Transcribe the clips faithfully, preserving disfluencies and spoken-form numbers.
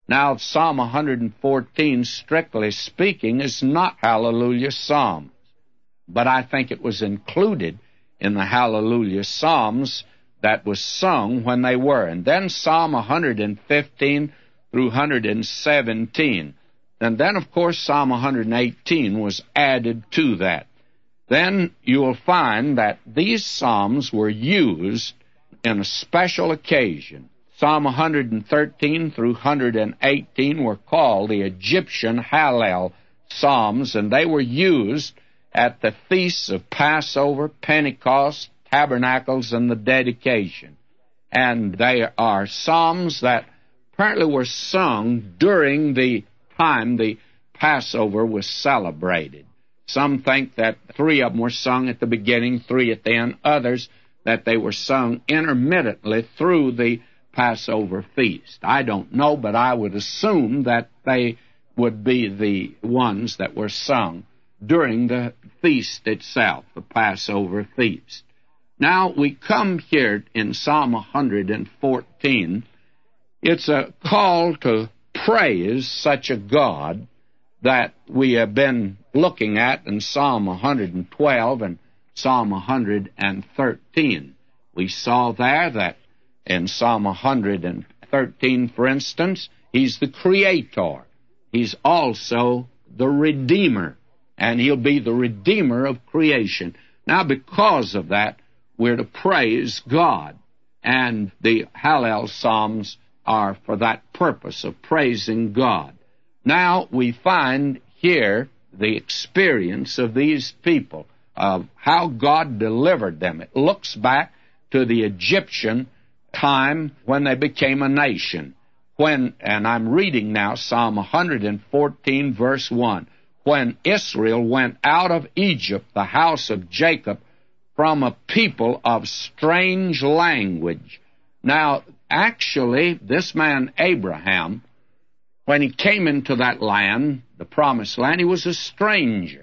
Now, Psalm one fourteen, strictly speaking, is not Hallelujah Psalms, but I think it was included in the Hallelujah Psalms that was sung when they were. And then Psalm one fifteen through one seventeen. And then, of course, Psalm one eighteen was added to that. Then you will find that these psalms were used in a special occasion. Psalm one thirteen through one eighteen were called the Egyptian Hallel Psalms, and they were used at the feasts of Passover, Pentecost, Tabernacles, and the dedication. And they are psalms that apparently were sung during the time the Passover was celebrated. Some think that three of them were sung at the beginning, three at the end. Others that they were sung intermittently through the Passover feast. I don't know, but I would assume that they would be the ones that were sung during the feast itself, the Passover feast. Now, we come here in Psalm one fourteen. It's a call to praise such a God that we have been looking at in Psalm one twelve and Psalm one thirteen. We saw there that in Psalm one thirteen, for instance, He's the Creator. He's also the Redeemer, and He'll be the Redeemer of creation. Now, because of that, we're to praise God, and the Hallel Psalms are for that purpose of praising God. Now, we find here the experience of these people, of how God delivered them. It looks back to the Egyptian time when they became a nation. When, and I'm reading now Psalm one fourteen, verse one, when Israel went out of Egypt, the house of Jacob, from a people of strange language. Now, actually, this man Abraham, when he came into that land, the promised land, he was a stranger.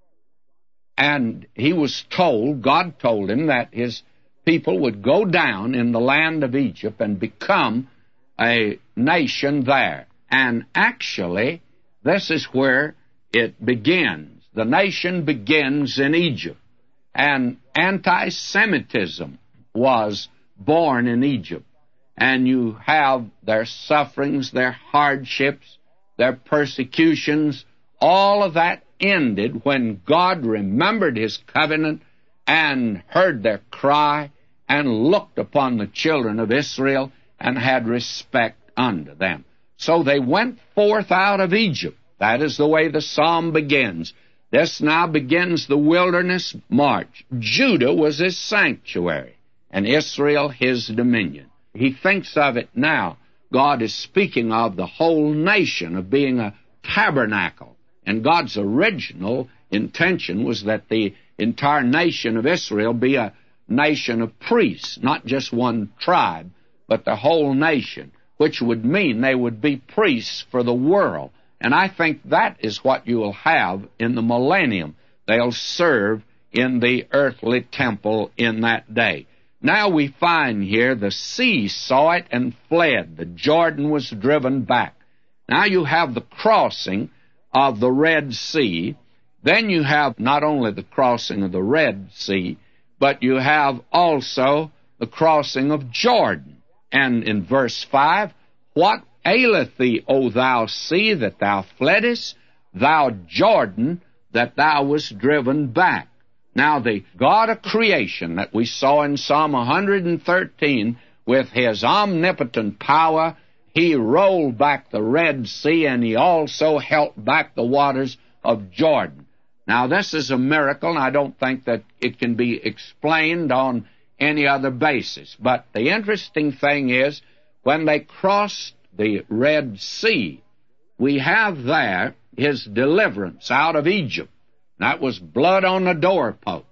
And he was told, God told him, that his people would go down in the land of Egypt and become a nation there. And actually, this is where it begins. The nation begins in Egypt. And anti-Semitism was born in Egypt. And you have their sufferings, their hardships, their persecutions. All of that ended when God remembered His covenant and heard their cry and looked upon the children of Israel and had respect unto them. So they went forth out of Egypt. That is the way the psalm begins. This now begins the wilderness march. Judah was His sanctuary, and Israel His dominion. He thinks of it now. God is speaking of the whole nation, of being a tabernacle. And God's original intention was that the entire nation of Israel be a nation of priests, not just one tribe, but the whole nation, which would mean they would be priests for the world. And I think that is what you will have in the millennium. They'll serve in the earthly temple in that day. Now we find here the sea saw it and fled. The Jordan was driven back. Now you have the crossing of the Red Sea. Then you have not only the crossing of the Red Sea, but you have also the crossing of Jordan. And in verse five, what aileth thee, O thou sea, that thou fleddest, thou Jordan, that thou wast driven back? Now, the God of creation that we saw in Psalm one thirteen, with His omnipotent power, He rolled back the Red Sea, and He also held back the waters of Jordan. Now, this is a miracle, and I don't think that it can be explained on any other basis. But the interesting thing is, when they crossed the Red Sea, we have there His deliverance out of Egypt. That was blood on the doorposts.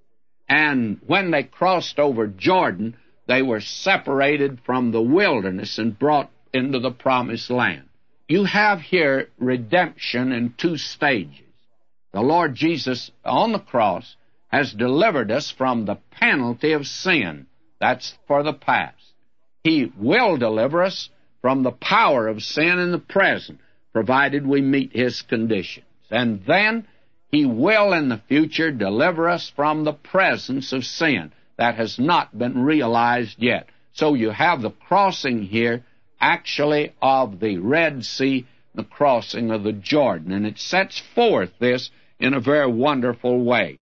And when they crossed over Jordan, they were separated from the wilderness and brought into the promised land. You have here redemption in two stages. The Lord Jesus on the cross has delivered us from the penalty of sin. That's for the past. He will deliver us from the power of sin in the present, provided we meet his conditions. And then he will in the future deliver us from the presence of sin. That has not been realized yet. So you have the crossing here actually of the Red Sea, the crossing of the Jordan. And it sets forth this in a very wonderful way.